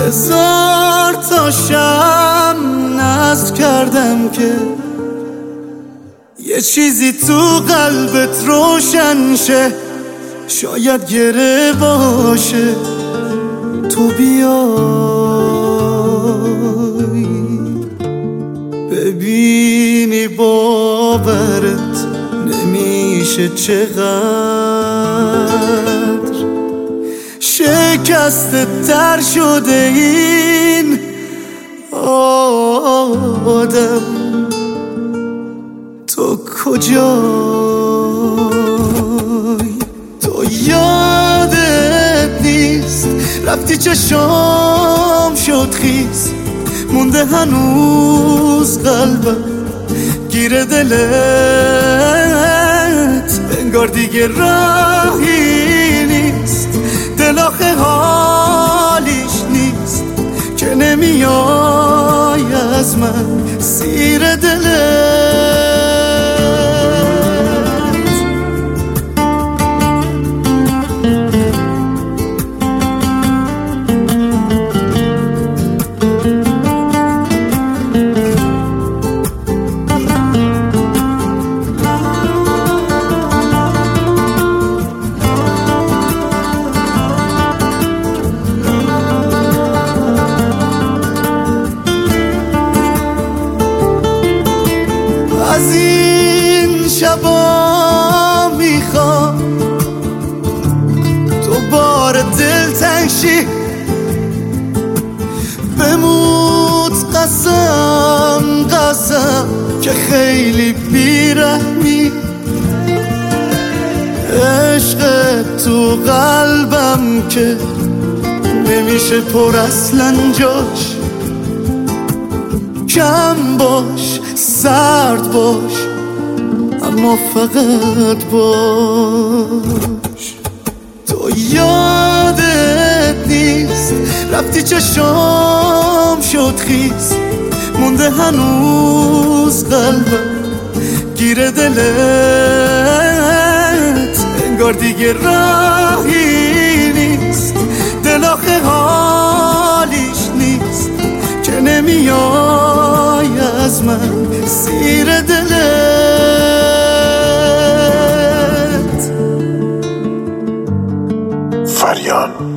1000 تا شم نصب کردم که یه چیزی تو قلبت روشن شه، شاید گره باشه تو بیای ببینی باورت نمیشه چقدر شکسته تر شده این آدم. تو کجایی؟ تو یادت نیست رفتی چشام شد خیز، مونده هنوز قلبم گیر دلت، انگار دیگه راهی نیست، دل آخه حالیش نیست که نمیای از من سیر دلت. از این شبا میخوام تو بار دل تنگ شی، بموت قسم که خیلی بیرحمی، عشق تو قلبم که نمیشه پر اصلا جاش، کم باش سرد باش اما فقط باش. تو یادت نیست رفتی چشام شد خیز، مونده هنوز قلبم گیر دلت، انگار دیگه راهی نیست، دل آخه حالیش نیست که نمیای از من سیر دلت. فریان